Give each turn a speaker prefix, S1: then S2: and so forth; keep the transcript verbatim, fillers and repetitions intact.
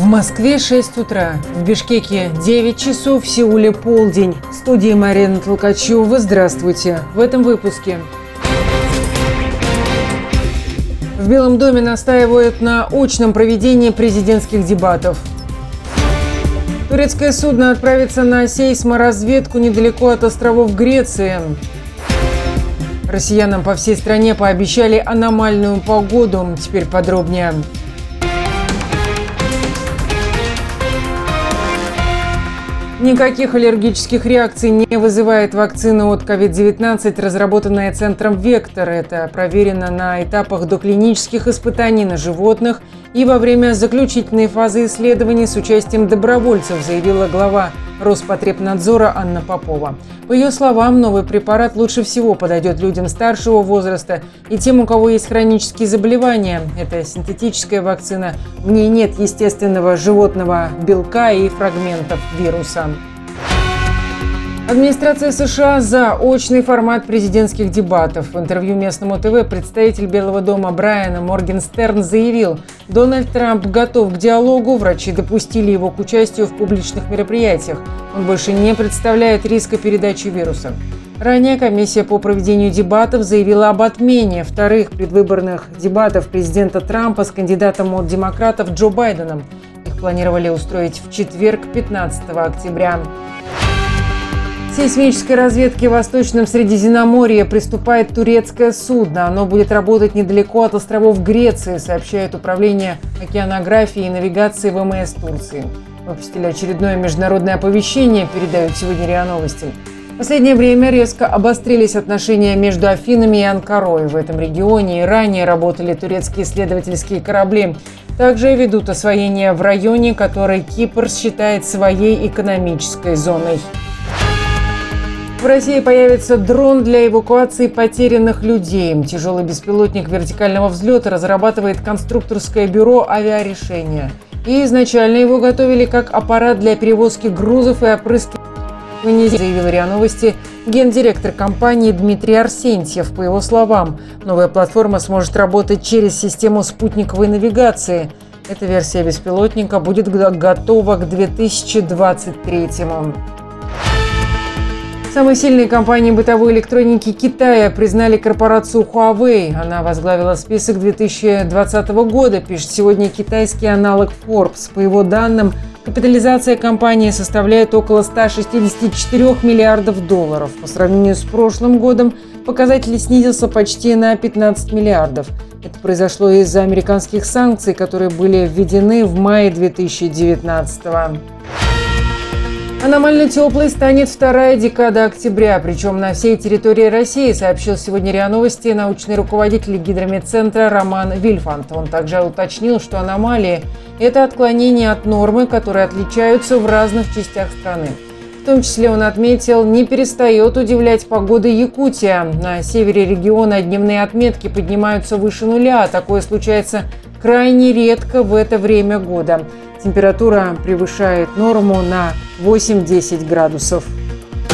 S1: В Москве шесть утра, в Бишкеке девять часов, в Сеуле полдень. В студии Марина Толкачева. Здравствуйте. В этом выпуске. В Белом доме настаивают на очном проведении президентских дебатов. Турецкое судно отправится на сейсморазведку недалеко от островов Греции. Россиянам по всей стране пообещали аномальную погоду. Теперь подробнее. Никаких аллергических реакций не вызывает вакцина от ковид девятнадцать, разработанная центром «Вектор». Это проверено на этапах доклинических испытаний на животных и во время заключительной фазы исследований с участием добровольцев, заявила глава Роспотребнадзора Анна Попова. По ее словам, новый препарат лучше всего подойдет людям старшего возраста и тем, у кого есть хронические заболевания. Это синтетическая вакцина. В ней нет естественного животного белка и фрагментов вируса. Администрация США за очный формат президентских дебатов. В интервью местному ТВ представитель Белого дома Брайан Моргенстерн заявил, Дональд Трамп готов к диалогу, врачи допустили его к участию в публичных мероприятиях. Он больше не представляет риска передачи вируса. Ранее комиссия по проведению дебатов заявила об отмене вторых предвыборных дебатов президента Трампа с кандидатом от демократов Джо Байденом. Их планировали устроить в четверг, пятнадцатого октября. К сейсмической разведке в Восточном Средиземноморье приступает турецкое судно. Оно будет работать недалеко от островов Греции, сообщает Управление океанографии и навигации ВМС Турции. Выпустили очередное международное оповещение, передают сегодня РИА Новости. В последнее время резко обострились отношения между Афинами и Анкарой. В этом регионе и ранее работали турецкие исследовательские корабли. Также ведут освоение в районе, который Кипр считает своей экономической зоной. В России появится дрон для эвакуации потерянных людей. Тяжелый беспилотник вертикального взлета разрабатывает конструкторское бюро «Авиарешения». И изначально его готовили как аппарат для перевозки грузов и опрыскивания, заявил РИА Новости гендиректор компании Дмитрий Арсентьев. По его словам, новая платформа сможет работать через систему спутниковой навигации. Эта версия беспилотника будет готова к две тысячи двадцать третьему. Самой сильной компанией бытовой электроники Китая признали корпорацию Huawei. Она возглавила список две тысячи двадцатого года, пишет сегодня китайский аналог Forbes. По его данным, капитализация компании составляет около ста шестидесяти четырёх миллиардов долларов. По сравнению с прошлым годом показатель снизился почти на пятнадцать миллиардов. Это произошло из-за американских санкций, которые были введены в мае две тысячи девятнадцатого. Аномально теплой станет вторая декада октября, причем на всей территории России, сообщил сегодня РИА Новости научный руководитель Гидрометцентра Роман Вильфанд. Он также уточнил, что аномалии – это отклонения от нормы, которые отличаются в разных частях страны. В том числе он отметил, не перестает удивлять погода Якутия. На севере региона дневные отметки поднимаются выше нуля. Такое случается крайне редко в это время года. Температура превышает норму на восемь-десять градусов.